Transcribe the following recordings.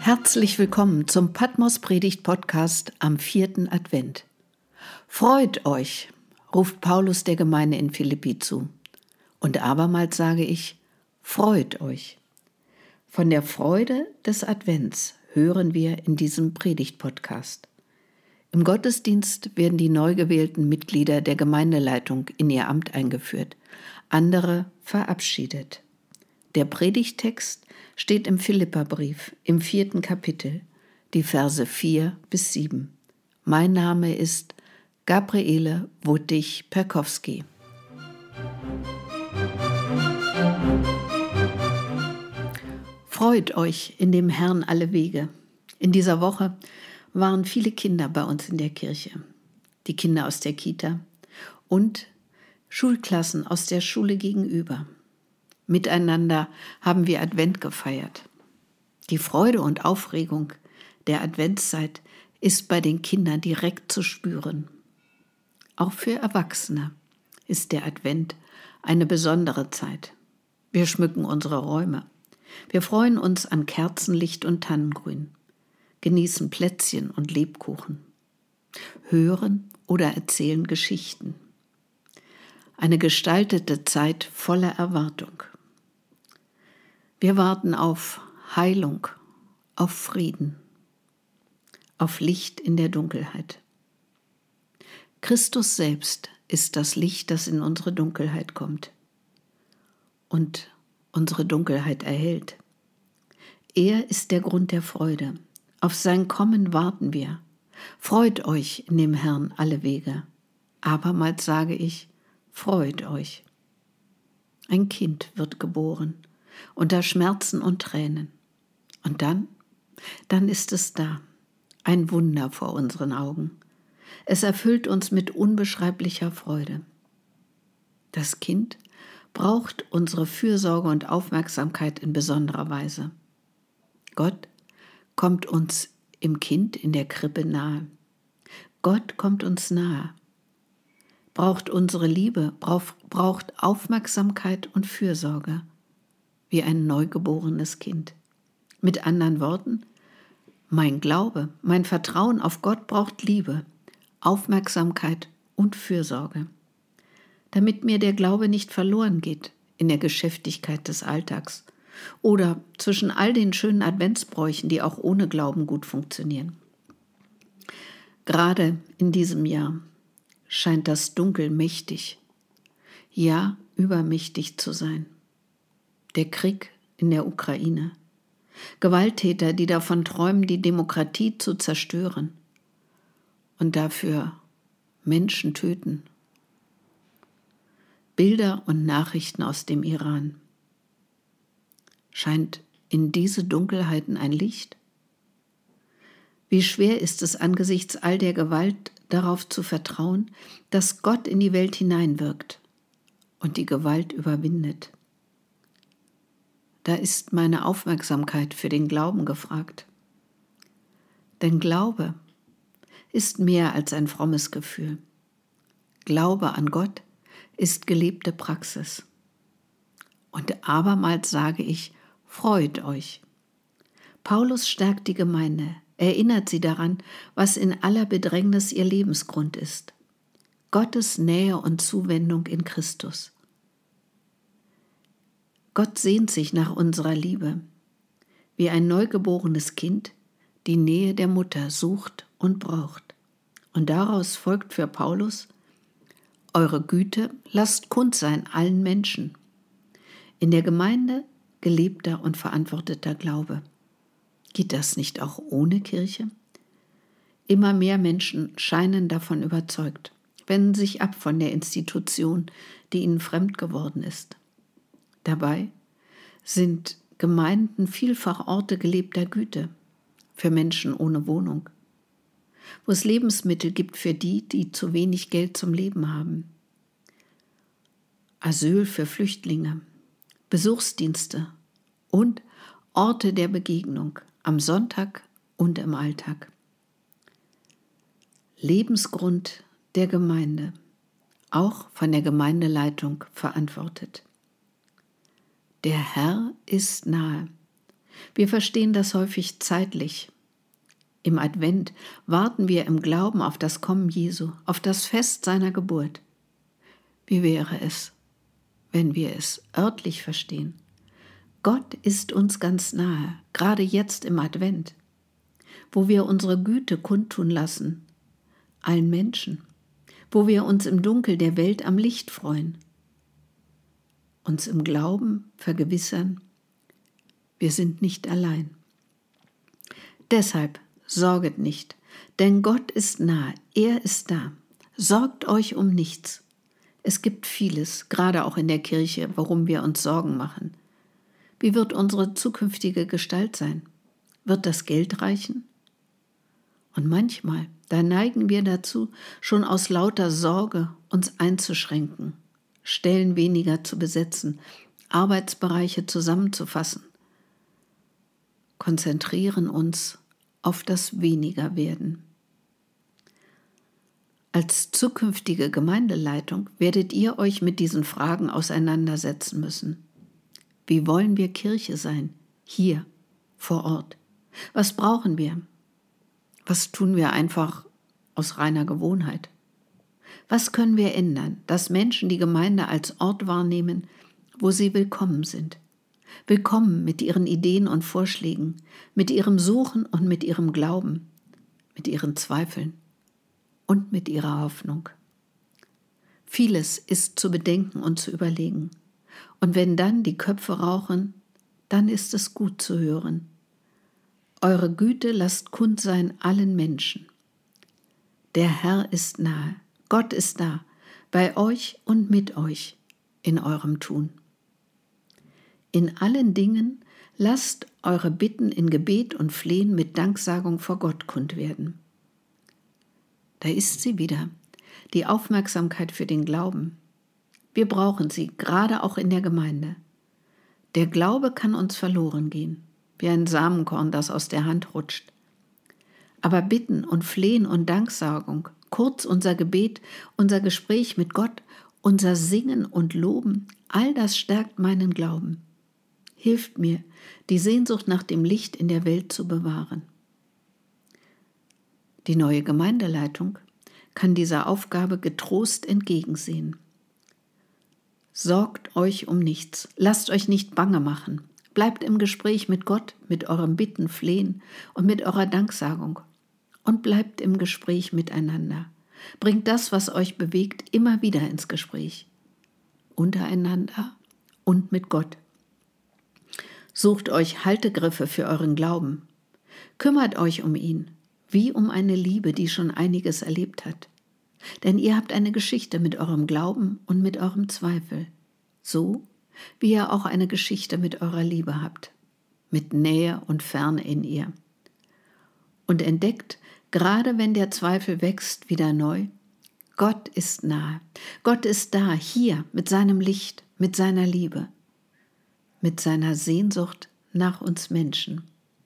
Herzlich willkommen zum Patmos Predigt Podcast am 4. Advent. Freut euch, ruft Paulus der Gemeinde in Philippi zu. Und abermals sage ich, freut euch. Von der Freude des Advents hören wir in diesem Predigt-Podcast. Im Gottesdienst werden die neu gewählten Mitglieder der Gemeindeleitung in ihr Amt eingeführt, andere verabschiedet. Der Predigttext steht im Philipperbrief im 4. Kapitel, die Verse 4-7. Mein Name ist Gabriele Wuttig-Perkowski. Freut euch in dem Herrn alle Wege. In dieser Woche waren viele Kinder bei uns in der Kirche. Die Kinder aus der Kita und Schulklassen aus der Schule gegenüber. Miteinander haben wir Advent gefeiert. Die Freude und Aufregung der Adventszeit ist bei den Kindern direkt zu spüren. Auch für Erwachsene ist der Advent eine besondere Zeit. Wir schmücken unsere Räume. Wir freuen uns an Kerzenlicht und Tannengrün, genießen Plätzchen und Lebkuchen, hören oder erzählen Geschichten. Eine gestaltete Zeit voller Erwartung. Wir warten auf Heilung, auf Frieden, auf Licht in der Dunkelheit. Christus selbst ist das Licht, das in unsere Dunkelheit kommt und unsere Dunkelheit erhellt. Er ist der Grund der Freude. Auf sein Kommen warten wir. Freut euch in dem Herrn alle Wege. Abermals sage ich, freut euch. Ein Kind wird geboren, unter Schmerzen und Tränen. Und dann ist es da, ein Wunder vor unseren Augen. Es erfüllt uns mit unbeschreiblicher Freude. Das Kind braucht unsere Fürsorge und Aufmerksamkeit in besonderer Weise. Gott kommt uns im Kind in der Krippe nahe. Gott kommt uns nahe, braucht unsere Liebe, braucht Aufmerksamkeit und Fürsorge, wie ein neugeborenes Kind. Mit anderen Worten, mein Glaube, mein Vertrauen auf Gott braucht Liebe, Aufmerksamkeit und Fürsorge, damit mir der Glaube nicht verloren geht in der Geschäftigkeit des Alltags oder zwischen all den schönen Adventsbräuchen, die auch ohne Glauben gut funktionieren. Gerade in diesem Jahr scheint das Dunkel mächtig, ja übermächtig zu sein. Der Krieg in der Ukraine, Gewalttäter, die davon träumen, die Demokratie zu zerstören und dafür Menschen töten. Bilder und Nachrichten aus dem Iran. Scheint in diese Dunkelheiten ein Licht? Wie schwer ist es angesichts all der Gewalt darauf zu vertrauen, dass Gott in die Welt hineinwirkt und die Gewalt überwindet. Da ist meine Aufmerksamkeit für den Glauben gefragt. Denn Glaube ist mehr als ein frommes Gefühl. Glaube an Gott ist gelebte Praxis. Und abermals sage ich, freut euch. Paulus stärkt die Gemeinde, erinnert sie daran, was in aller Bedrängnis ihr Lebensgrund ist. Gottes Nähe und Zuwendung in Christus. Gott sehnt sich nach unserer Liebe, wie ein neugeborenes Kind die Nähe der Mutter sucht und braucht. Und daraus folgt für Paulus, eure Güte lasst kund sein allen Menschen. In der Gemeinde gelebter und verantworteter Glaube. Geht das nicht auch ohne Kirche? Immer mehr Menschen scheinen davon überzeugt, wenden sich ab von der Institution, die ihnen fremd geworden ist. Dabei sind Gemeinden vielfach Orte gelebter Güte für Menschen ohne Wohnung, wo es Lebensmittel gibt für die, die zu wenig Geld zum Leben haben, Asyl für Flüchtlinge, Besuchsdienste und Orte der Begegnung am Sonntag und im Alltag. Lebensgrund der Gemeinde, auch von der Gemeindeleitung verantwortet. Der Herr ist nahe. Wir verstehen das häufig zeitlich. Im Advent warten wir im Glauben auf das Kommen Jesu, auf das Fest seiner Geburt. Wie wäre es, wenn wir es örtlich verstehen? Gott ist uns ganz nahe, gerade jetzt im Advent, wo wir unsere Güte kundtun lassen, allen Menschen, wo wir uns im Dunkel der Welt am Licht freuen, uns im Glauben vergewissern, wir sind nicht allein. Deshalb sorget nicht, denn Gott ist nahe, er ist da. Sorgt euch um nichts. Es gibt vieles, gerade auch in der Kirche, worum wir uns Sorgen machen. Wie wird unsere zukünftige Gestalt sein? Wird das Geld reichen? Und manchmal, da neigen wir dazu, schon aus lauter Sorge uns einzuschränken, Stellen weniger zu besetzen, Arbeitsbereiche zusammenzufassen, konzentrieren uns auf das Wenigerwerden. Als zukünftige Gemeindeleitung werdet ihr euch mit diesen Fragen auseinandersetzen müssen. Wie wollen wir Kirche sein? Hier, vor Ort. Was brauchen wir? Was tun wir einfach aus reiner Gewohnheit? Was können wir ändern, dass Menschen die Gemeinde als Ort wahrnehmen, wo sie willkommen sind? Willkommen mit ihren Ideen und Vorschlägen, mit ihrem Suchen und mit ihrem Glauben, mit ihren Zweifeln und mit ihrer Hoffnung. Vieles ist zu bedenken und zu überlegen. Und wenn dann die Köpfe rauchen, dann ist es gut zu hören. Eure Güte lasst kund sein allen Menschen. Der Herr ist nahe, Gott ist da, bei euch und mit euch in eurem Tun. In allen Dingen lasst eure Bitten in Gebet und Flehen mit Danksagung vor Gott kund werden. Da ist sie wieder, die Aufmerksamkeit für den Glauben. Wir brauchen sie, gerade auch in der Gemeinde. Der Glaube kann uns verloren gehen, wie ein Samenkorn, das aus der Hand rutscht. Aber Bitten und Flehen und Danksagung, kurz unser Gebet, unser Gespräch mit Gott, unser Singen und Loben, all das stärkt meinen Glauben. Hilft mir, die Sehnsucht nach dem Licht in der Welt zu bewahren. Die neue Gemeindeleitung kann dieser Aufgabe getrost entgegensehen. Sorgt euch um nichts, lasst euch nicht bange machen, bleibt im Gespräch mit Gott, mit eurem Bitten, Flehen und mit eurer Danksagung und bleibt im Gespräch miteinander. Bringt das, was euch bewegt, immer wieder ins Gespräch, untereinander und mit Gott. Sucht euch Haltegriffe für euren Glauben, kümmert euch um ihn, wie um eine Liebe, die schon einiges erlebt hat. Denn ihr habt eine Geschichte mit eurem Glauben und mit eurem Zweifel, so wie ihr auch eine Geschichte mit eurer Liebe habt, mit Nähe und Ferne in ihr. Und entdeckt, gerade wenn der Zweifel wächst, wieder neu, Gott ist nahe, Gott ist da, hier, mit seinem Licht, mit seiner Liebe, mit seiner Sehnsucht nach uns Menschen.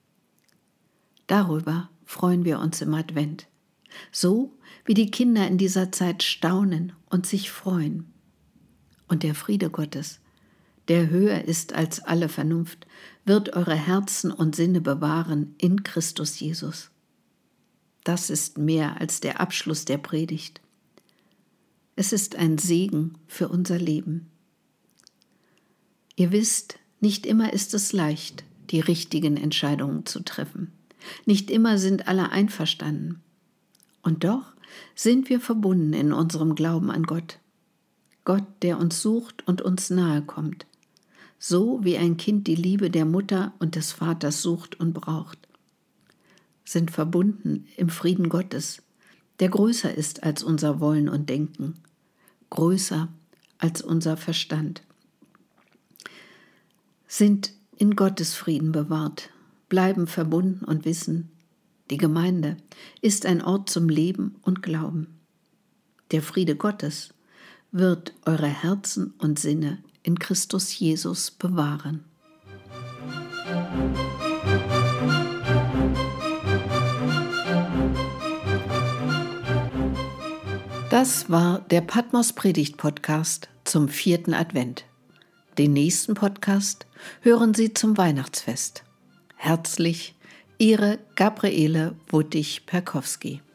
Darüber freuen wir uns im Advent, so wie die Kinder in dieser Zeit staunen und sich freuen. Und der Friede Gottes, der höher ist als alle Vernunft, wird eure Herzen und Sinne bewahren in Christus Jesus. Das ist mehr als der Abschluss der Predigt. Es ist ein Segen für unser Leben. Ihr wisst, nicht immer ist es leicht, die richtigen Entscheidungen zu treffen. Nicht immer sind alle einverstanden. Und doch sind wir verbunden in unserem Glauben an Gott. Gott, der uns sucht und uns nahe kommt. So wie ein Kind die Liebe der Mutter und des Vaters sucht und braucht. Sind verbunden im Frieden Gottes, der größer ist als unser Wollen und Denken, größer als unser Verstand. Sind in Gottes Frieden bewahrt, bleiben verbunden und wissen, die Gemeinde ist ein Ort zum Leben und Glauben. Der Friede Gottes wird eure Herzen und Sinne in Christus Jesus bewahren. Das war der Patmos Predigt Podcast zum 4. Advent. Den nächsten Podcast hören Sie zum Weihnachtsfest. Herzlich, Ihre Gabriele Wuttig-Perkowski.